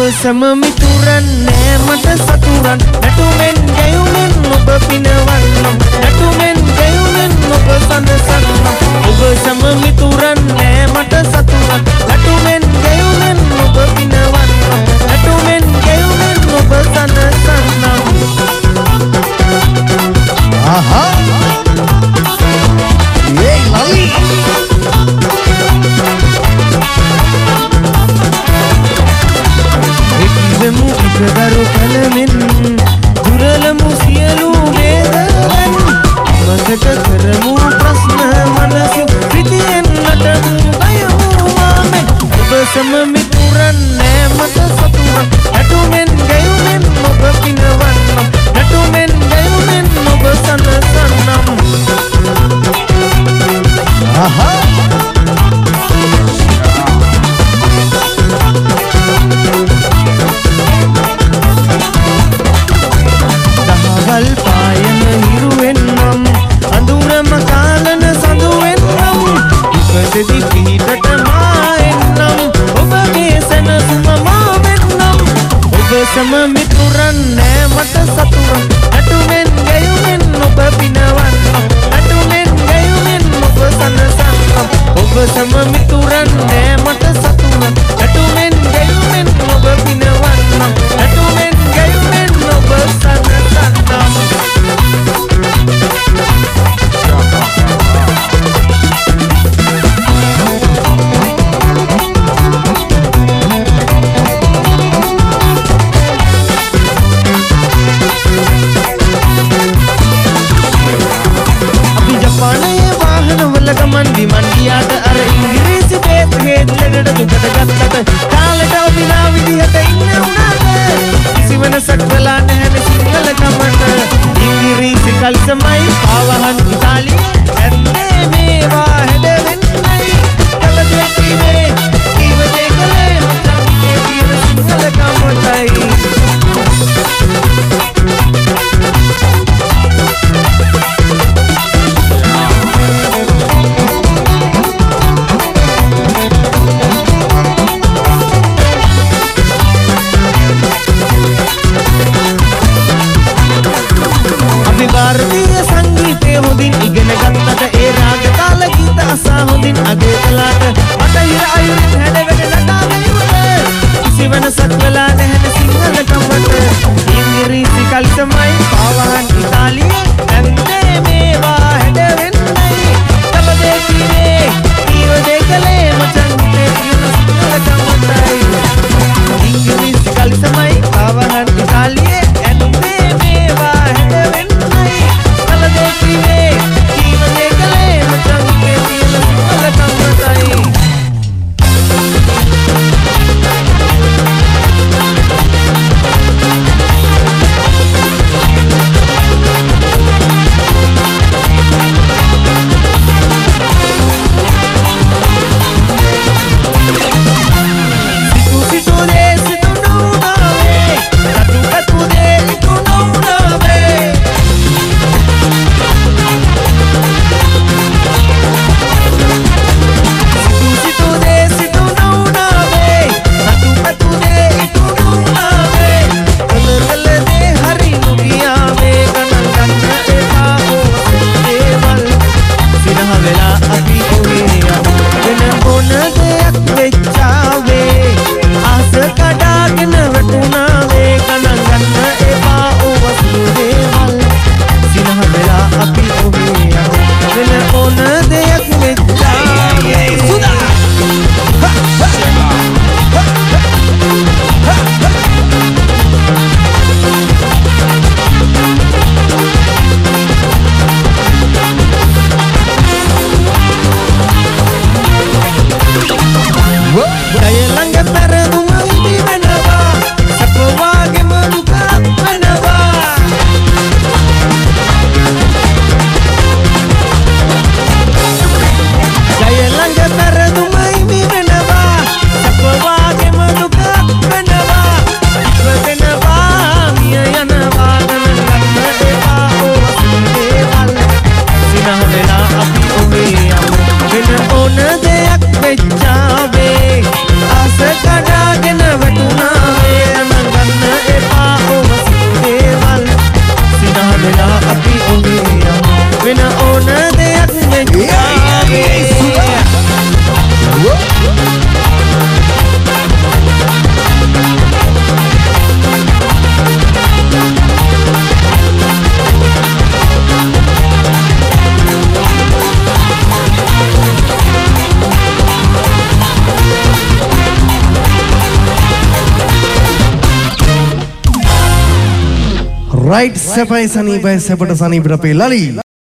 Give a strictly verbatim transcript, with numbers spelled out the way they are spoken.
සම මිතුරන් නෑ මට සතුරන් නැටුමෙන් ගැයුමෙන් ඔබ පිනවන්නම් නැටුමෙන් ගැයුමෙන් ඔබ සනසන්නම් ඔබ සම මිතුරන් නෑ මට සතුරන් නැටුමෙන් ගැයුමෙන් ඔබ පිනවන්නම් නැටුමෙන් ගැයුමෙන් ඔබ සනසන්නම් ආහා ඒ ලලි එකදමු එකදරු කලමින් දුරලමු සියලු වේදනන් මකට කරමු ප්‍රශ්න මනසු ප්‍රිතියෙන් නටමු ගයමු මාමෙන් ඔබ සම මිතුරන් නෑ මට සතුරන් නැටුමෙන් ගැයුමෙන් ඔබ පිනවන්නම් නැටුමෙන් ගැයුමෙන් ඔබ සනසන්නම් ආහා දහවල් පායන හිරුවෙන්නම් අඳුරම කාලන සඳුවෙන්නම් ඉපදෙදි පිහිටට මාෙන්නම් ඔබගේ සැනසුම මාවෙන්නම් ඔබ සම මිතුරන් නෑ මට සතුරන් නැටුමෙන් ගැයුමෙන් ඔබ පිනවන්නම් නැටුමෙන් ගැයුමෙන් ඔබ සනසන්නම් ඔබ සම මිතුරන් නෑ මට සතුරන් නැටුමෙන් ගැයුමෙන් ඔබ පිනවන්නම් නැටුමෙන් ගැයුමෙන් ඔබ සනසන්නම් ගමන් විමන් ගියාට අර ඉංග්‍රීසි බේත් හේත් ලෙඩට දුකට ගත්තට කාලට විනා විදිහට ඉන්න උනාට කිසි වෙනසක් වෙලා නැහැ සිංහල කමට ඉංග්‍රීසි කල්සමයි පාවහන් ඉතාලිය ඇත්තේ මේවා හැදෙන්නයි කල දෙකීමේ කීව දෙකලේ මචංගේ කියන සිංහල කමටයි भारतीय संगीते හොඳින් ඉගෙන ගත්තට ඒ රාග තාල ගීත අසා හොඳින් අගය කළාට අතහිර අයුරින් හැඩවැඩ නටාවෙන්නට කිසි වෙනසක් වෙලා නැහැ සිංහල කමට ඉංග්‍රීසි කල්සමයි පාවහන් ඉතාලිය ඇත්තේ මේවා හැඩවෙන්නයි තම දෙකීමේ කීව දෙකලේ මචංගේ කියන සිංහල කමටයි ඉංග්‍රීසි කල්සමයි පාවහන් ඉතාලිය ඇත්තේ මේවා හැඩවෙන්නයි देखिए कीव देखले मचंगे दिल अलगम बताई රයිට් සැපයි සනීපයි සැපට සනීපට අපේ ලලි